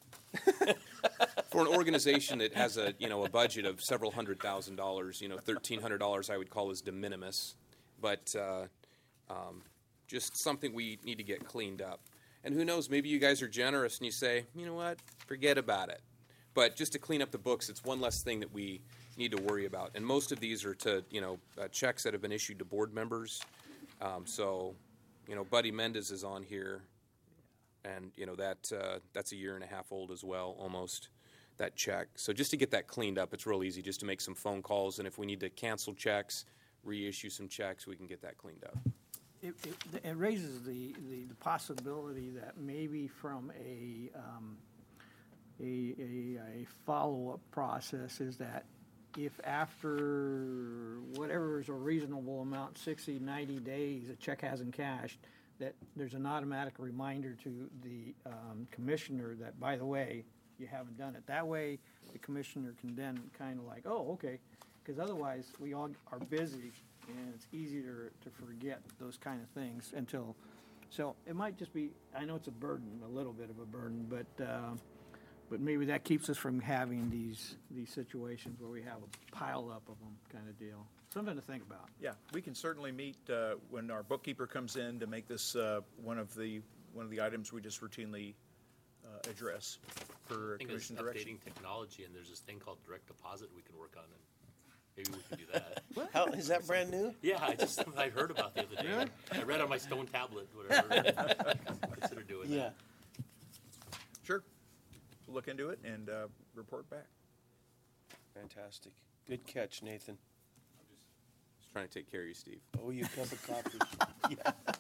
for an organization that has a you know a budget of several hundred thousand dollars, you know, thirteen hundred dollars I would call as de minimis, but uh, um, just something we need to get cleaned up. And who knows, maybe you guys are generous and you say, you know what, forget about it. But just to clean up the books, it's one less thing that we need to worry about. And most of these are to, you know, uh, checks that have been issued to board members. Um, so, you know, Buddy Mendez is on here. And, you know, that uh, that's a year and a half old as well, almost, that check. So just to get that cleaned up, it's real easy just to make some phone calls. And if we need to cancel checks, reissue some checks, we can get that cleaned up. It, it, it raises the, the, the possibility that maybe from a, um, a, a, a follow-up process is that if after whatever is a reasonable amount, sixty, ninety days, a check hasn't cashed, that there's an automatic reminder to the um, commissioner that, by the way, you haven't done it. That way, the commissioner can then kind of like, oh, okay, because otherwise we all are busy and it's easier to forget those kind of things until, so it might just be, I know it's a burden, a little bit of a burden, but uh, but maybe that keeps us from having these these situations where we have a pile up of them kind of deal. Something to think about. Yeah, we can certainly meet uh, when our bookkeeper comes in to make this uh, one of the one of the items we just routinely uh, address for I think it's commission direction. updating technology, and there's this thing called direct deposit we can work on, and maybe we can do that. How, is that brand new? Yeah, I just something I heard about the other day. I read on my stone tablet, whatever. Consider doing Yeah. that. Sure, we'll look into it and uh, report back. Fantastic. Good catch, Nathan. Just trying to take care of you, Steve. Oh, you cup of coffee. Yeah.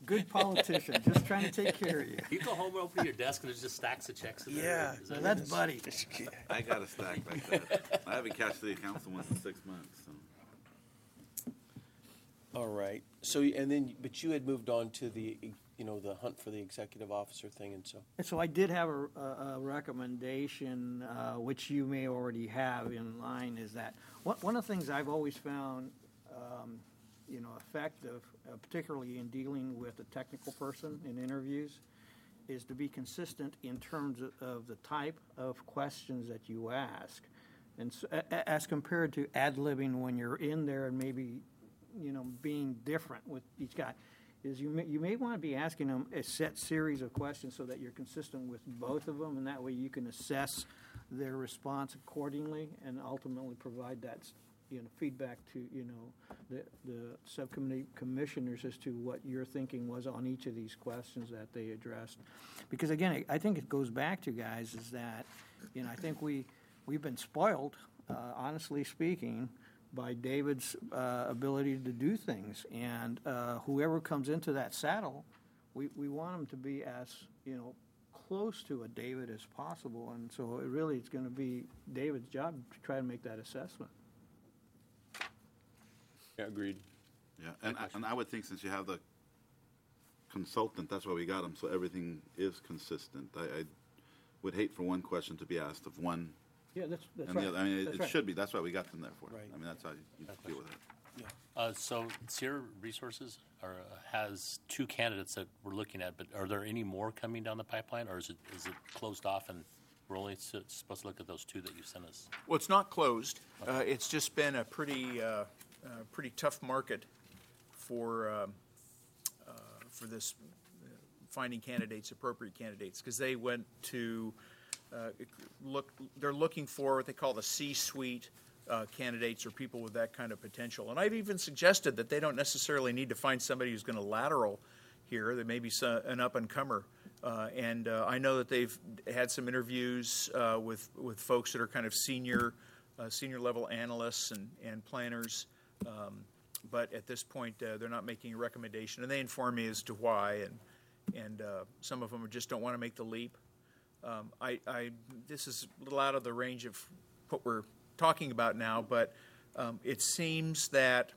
Good politician, just trying to take care of you. You go home, open your desk, and there's just stacks of checks in there. Yeah. Is So that- that's Buddy. I got a stack like that. I haven't cashed the council once in six months, so. All right. So, and then, but you had moved on to the, you know, the hunt for the executive officer thing, and so. And so I did have a, a a recommendation, uh, which you may already have in line, is that one, one of the things I've always found, um, you know, effective, uh, particularly in dealing with a technical person in interviews, is to be consistent in terms of, of the type of questions that you ask, and so, a, a- as compared to ad-libbing when you're in there and maybe, you know, being different with each guy. Is you may, you may want to be asking them a set series of questions so that you're consistent with both of them, and that way you can assess their response accordingly and ultimately provide that, you know, feedback to, you know, the, the subcommittee commissioners as to what your thinking was on each of these questions that they addressed. Because again, I I think it goes back to, guys, is that, you know, I think we, we've been spoiled, uh, honestly speaking, by David's uh, ability to do things. And uh, whoever comes into that saddle, we, we want them to be as, you know, close to a David as possible. And so it really is going to be David's job to try to make that assessment. Yeah, agreed. Yeah, and, I- and I would think since you have the consultant, that's why we got him, so everything is consistent. I, I would hate for one question to be asked of one Yeah, that's, that's and right. the other. I mean, it, That's it right. should be, that's why we got them there for. Right. I mean, that's how you, you deal with it. Uh, so Sierra Resources are, uh, has two candidates that we're looking at, but are there any more coming down the pipeline, or is it is it closed off and we're only s- supposed to look at those two that you sent us? Well, it's not closed. Uh, It's just been a pretty, uh, uh, pretty tough market for, um, uh, for this, uh, finding candidates, appropriate candidates, because they went to uh, look, they're looking for what they call the C-suite uh, candidates or people with that kind of potential. And I've even suggested that they don't necessarily need to find somebody who's going to lateral here. They may be so- an up-and-comer. Uh, and uh, I know that they've had some interviews uh, with, with folks that are kind of senior, uh, senior-level analysts and, and planners. Um, but at this point, uh, they're not making a recommendation. And they inform me as to why. And, and uh, some of them just don't want to make the leap. Um, I, I, this is a little out of the range of what we're talking about now, but um, it seems that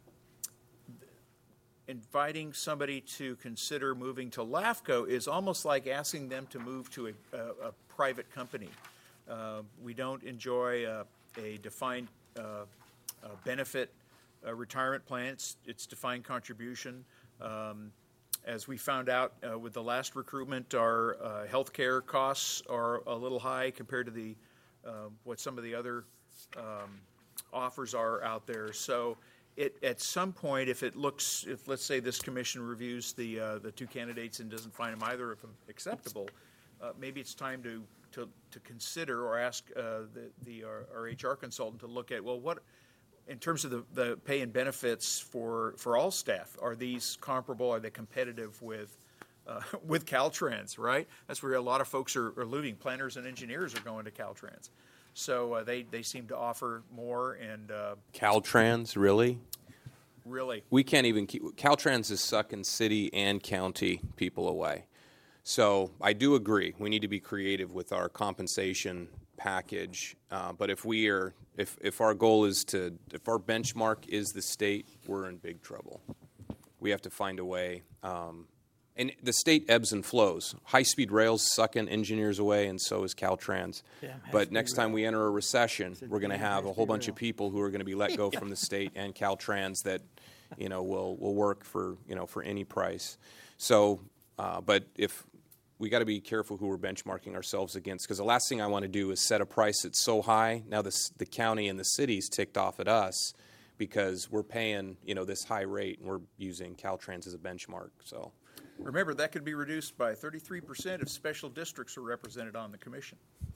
inviting somebody to consider moving to LAFCO is almost like asking them to move to a, a, a private company. Uh, we don't enjoy a, a defined uh, uh, benefit uh, retirement plan. It's, it's defined contribution. Um, As we found out uh, with the last recruitment, our uh, health care costs are a little high compared to the uh, what some of the other um, offers are out there. So it, at some point, if it looks, if let's say this commission reviews the uh, the two candidates and doesn't find them either of them acceptable, uh, maybe it's time to, to, to consider or ask uh, the, the our, our H R consultant to look at, well, what, in terms of the, the pay and benefits for, for all staff, are these comparable? Are they competitive with uh, with Caltrans, right? That's where a lot of folks are, are moving. Planners and engineers are going to Caltrans. So uh, they, they seem to offer more and uh, Caltrans, really? really. We can't even keep, Caltrans is sucking city and county people away. So I do agree. We need to be creative with our compensation package. Uh, but if we are, if, if our goal is to, if our benchmark is the state, we're in big trouble. We have to find a way. Um, and the state ebbs and flows. High-speed rail's sucking engineers away, and so is Caltrans. Damn But high-speed next time rail. we enter a recession, Said we're going to damn have a whole high-speed bunch rail. of people who are going to be let go from the state and Caltrans that, you know, will will work for, you know, for any price. So, uh, but if we got to be careful who we're benchmarking ourselves against, because the last thing I want to do is set a price that's so high. Now the the county and the city's ticked off at us because we're paying, you know, this high rate and we're using Caltrans as a benchmark. So, Remember, that could be reduced by thirty-three percent if special districts are represented on the commission.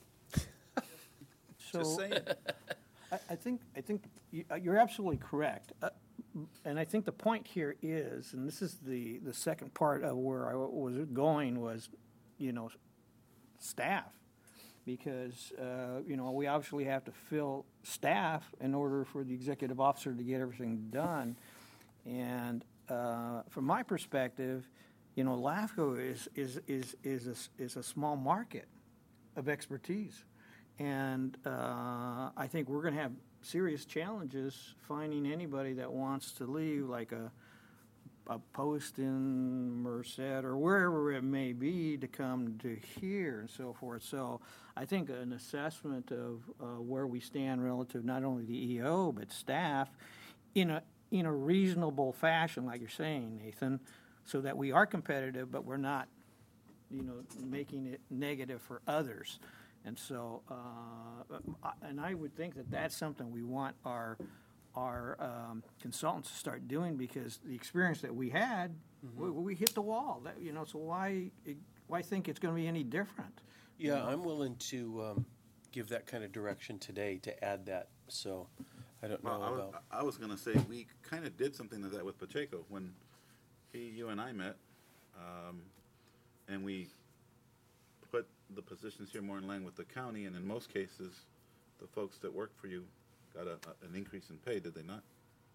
So Just saying. I, I think I think you- uh, you're absolutely correct, uh, and I think the point here is, and this is the the second part of where I was going was, you know, staff, because uh, you know we obviously have to fill staff in order for the executive officer to get everything done, and uh, from my perspective, you know, LAFCO is is is is a, is a small market of expertise, and uh, I think we're going to have serious challenges finding anybody that wants to leave, like a a post in Merced or wherever it may be, to come to here and so forth. So I think an assessment of uh, where we stand relative not only to the E O but staff in a in a reasonable fashion, like you're saying, Nathan, so that we are competitive, but we're not, you know, making it negative for others. And so, uh, and I would think that that's something we want our our um, consultants to start doing, because the experience that we had, mm-hmm. we, we hit the wall. That, you know, so why why think it's going to be any different? Yeah, I'm willing to um, give that kind of direction today to add that. So I don't know Well, I was, about. I was going to say we kind of did something like that with Pacheco when he, you and I met, um, and we put the positions here more in line with the county, and in most cases, the folks that work for you got a, a, an increase in pay, did they not?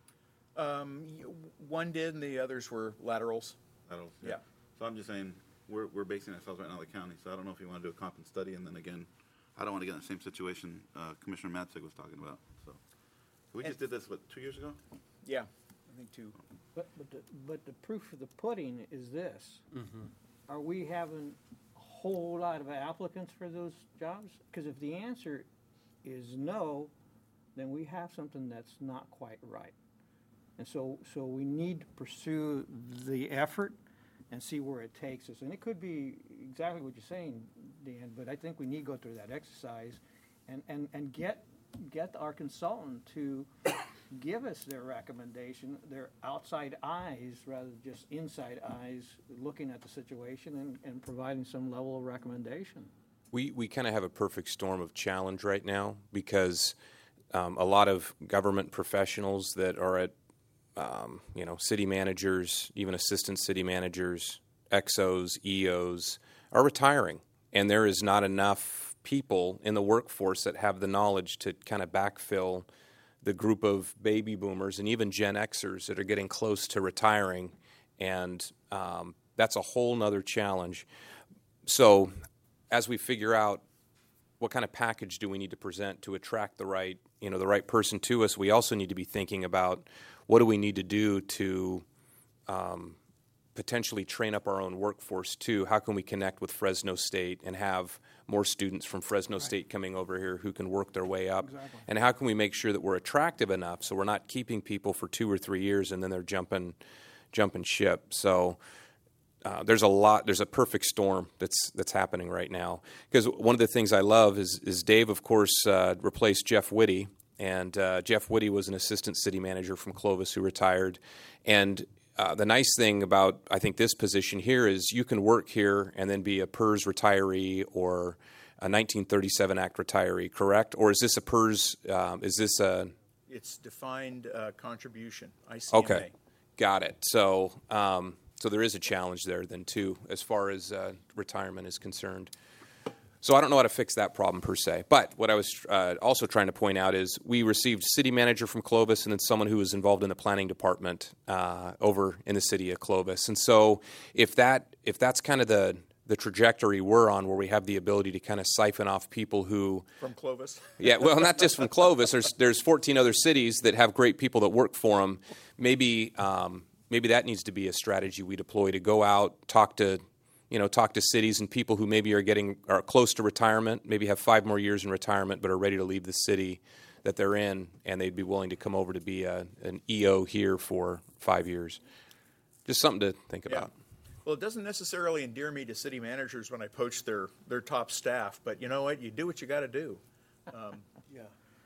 Um, y- one did, and the others were laterals. That'll- Yeah. So I'm just saying, we're, we're basing ourselves right now on the county, so I don't know if you want to do a comp and study, and then again, I don't want to get in the same situation uh, Commissioner Matzig was talking about, so. We just did this, what, two years ago? Yeah, I think two. But but the, but the proof of the pudding is this: Mm-hmm. are we having a whole lot of applicants for those jobs? Because if the answer is no, then we have something that's not quite right. And so so we need to pursue the effort and see where it takes us. And it could be exactly what you're saying, Dan, but I think we need to go through that exercise and, and, and get get our consultant to give us their recommendation, their outside eyes rather than just inside eyes, looking at the situation and, and providing some level of recommendation. We, we kind of have a perfect storm of challenge right now because um, a lot of government professionals that are at, um, you know, city managers, even assistant city managers, X Os, E Os, are retiring. And there is not enough people in the workforce that have the knowledge to kind of backfill the group of baby boomers and even Gen Xers that are getting close to retiring. And um, that's a whole nother challenge. So as we figure out what kind of package do we need to present to attract the right, you know, the right person to us, we also need to be thinking about what do we need to do to um, potentially train up our own workforce too. How can we connect with Fresno State and have more students from Fresno right. State coming over here who can work their way up? Exactly. And how can we make sure that we're attractive enough so we're not keeping people for two or three years and then they're jumping, jumping ship. So Uh, there's a lot. There's a perfect storm that's that's happening right now. Because one of the things I love is is Dave, of course, uh, replaced Jeff Whitty, and uh, Jeff Whitty was an assistant city manager from Clovis who retired. And uh, the nice thing about I think this position here is you can work here and then be a P E R S retiree or a nineteen thirty-seven Act retiree, correct? Or is this a P E R S? Um, is this a? It's defined uh, contribution. I C M A. Okay, got it. So. Um, So there is a challenge there then too, as far as uh, retirement is concerned. So I don't know how to fix that problem per se. But what I was uh, also trying to point out is we received city manager from Clovis and then someone who was involved in the planning department uh, over in the city of Clovis. And so if that if that's kind of the the trajectory we're on, where we have the ability to kind of siphon off people who from Clovis. Yeah, well, not just from Clovis. There's there's fourteen other cities that have great people that work for them. Maybe. Um, Maybe that needs to be a strategy we deploy to go out, talk to, you know, talk to cities and people who maybe are getting are close to retirement, maybe have five more years in retirement, but are ready to leave the city that they're in, and they'd be willing to come over to be a, an E O here for five years. Just something to think Yeah. about. Well, it doesn't necessarily endear me to city managers when I poach their their top staff, but you know what? You do what you got to do. Um, yeah.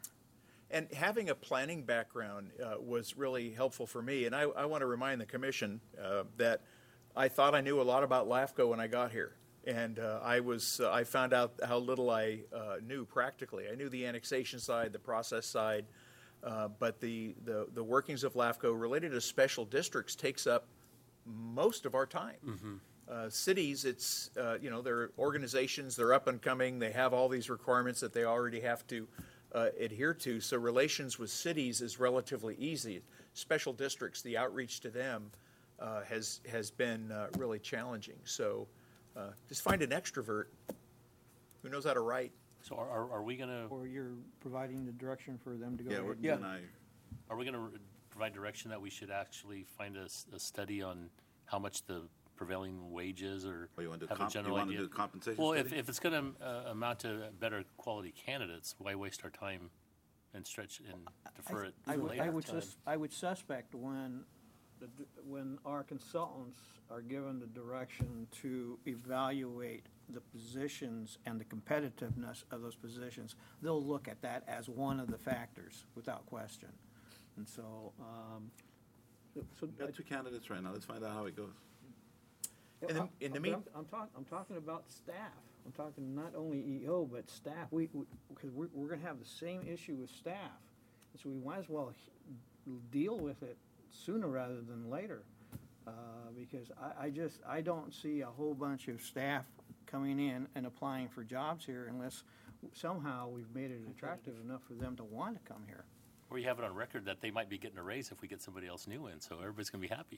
And having a planning background uh, was really helpful for me. And I, I want to remind the commission uh, that I thought I knew a lot about LAFCO when I got here. And uh, I was uh, I found out how little I uh, knew practically. I knew the annexation side, the process side, uh, but the, the, the workings of LAFCO related to special districts takes up most of our time. Mm-hmm. Uh, cities, it's, uh, you know, they're organizations, they're up and coming, they have all these requirements that they already have to Uh, adhere to. So relations with cities is relatively easy. Special districts, the outreach to them uh, has has been uh, really challenging. So uh, just find an extrovert who knows how to write. So are, are, are we gonna, Or you're providing the direction for them to go Yeah, ahead we're, and you Yeah. and I, are we gonna provide direction that we should actually find a, s- a study on how much the prevailing wage is, or Oh, you wanna do have comp- a you general wanna idea? do compensation Well, if, study? if it's gonna uh, amount to better quality candidates, why waste our time and stretch and defer it I for would, I later would, time? sus- I would suspect when, the d- when our consultants are given the direction to evaluate the positions and the competitiveness of those positions, they'll look at that as one of the factors, without question. And so, um, so. we got two candidates right now. Let's find out how it goes. In the- in the But mean- I'm, I'm talking, I'm talking about staff. I'm talking not only E O, but staff. We, we, because we're, we're gonna have the same issue with staff. And so we might as well h- deal with it sooner rather than later. Uh, because I, I just, I don't see a whole bunch of staff coming in and applying for jobs here unless somehow we've made it attractive enough for them to want to come here. Or you have it on record that they might be getting a raise if we get somebody else new in, so everybody's gonna be happy.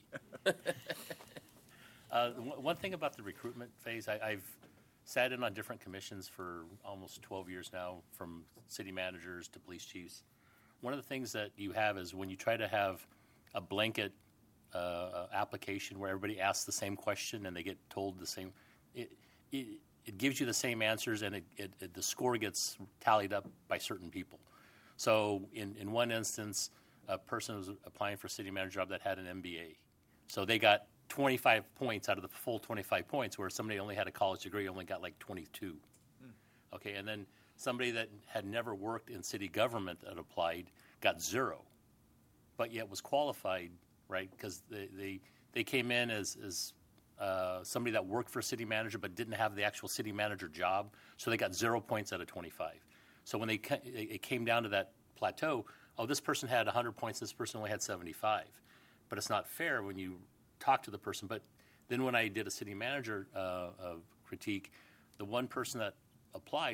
Uh, one one thing about the recruitment phase, I, I've sat in on different commissions for almost twelve years now, from city managers to police chiefs. One of the things that you have is when you try to have a blanket uh, uh, application where everybody asks the same question and they get told the same, it, it, it gives you the same answers, and it, it, it, the score gets tallied up by certain people. So in, in one instance, a person was applying for a city manager job that had an M B A. So they got twenty-five points out of the full twenty-five points, where somebody only had a college degree only got like twenty-two. Okay, and then somebody that had never worked in city government that applied got zero, but yet was qualified, right? Because they, they, they came in as, as uh, somebody that worked for a city manager but didn't have the actual city manager job, so they got zero points out of twenty-five. So when they ca- it came down to that plateau, oh, this person had one hundred points, this person only had seventy-five. But it's not fair when you talk to the person. But then when I did a city manager uh, uh, critique, the one person that applied